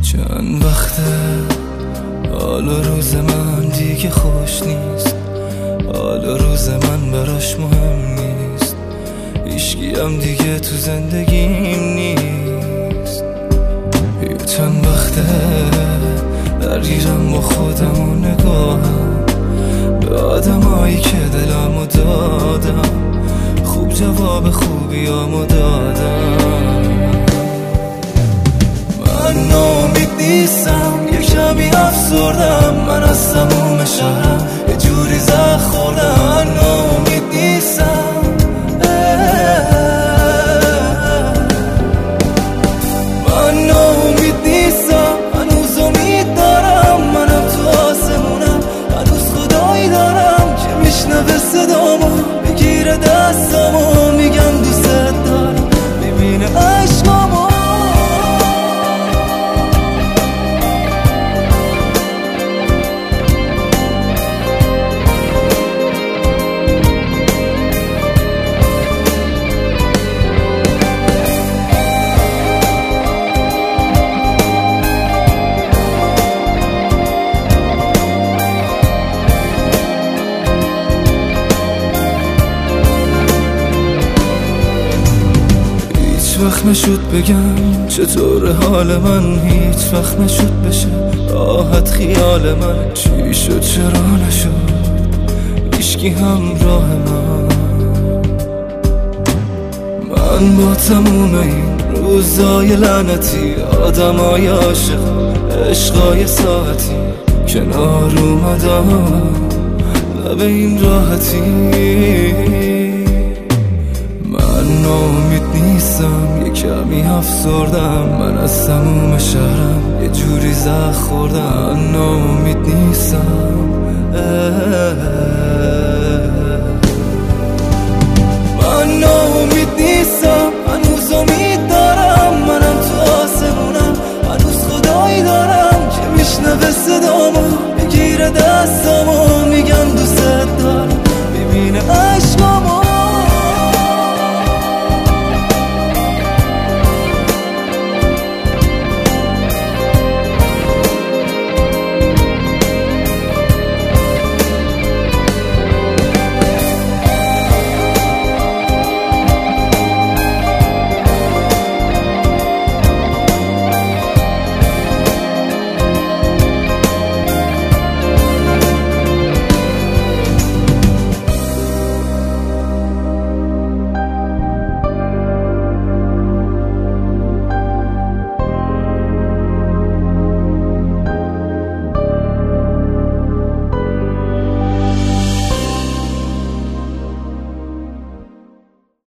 چند وقته حال و روز من دیگه خوش نیست، حال و روز من براش مهم نیست، هیچکیم دیگه تو زندگیم نیست. یه چند وقته درگیرم با خودم و نگاهم به آدمایی که دلمو دادم، خوب جواب خوبیامو دادم. من ناامید نیستم، یه کمی افسردم، من از تموم شهرم یه جوری زخم خوردم. من ناامید نیستم، من ناامید نیستم، هنوز امید دارم، منم تو آسمونم، هنوز خدایی دارم که میشنوه صدامو، بگیره دستامو، میگم دوست دارم، میبینه عشقامو. هیچ وقت نشد بگم چطور حال من، هیچ وقت نشد بشه راحت خیال من. چی شد چرا نشد هیچکی همراه من با تموم این روزای لعنتی، آدمای عاشق، عشقای ساعتی، کنار اومدم لب این راحتی. من ناامید نیستم، یه کمی افسردم، من از تموم شهرم یه جوری زخم خوردم. من ناامید نیستم.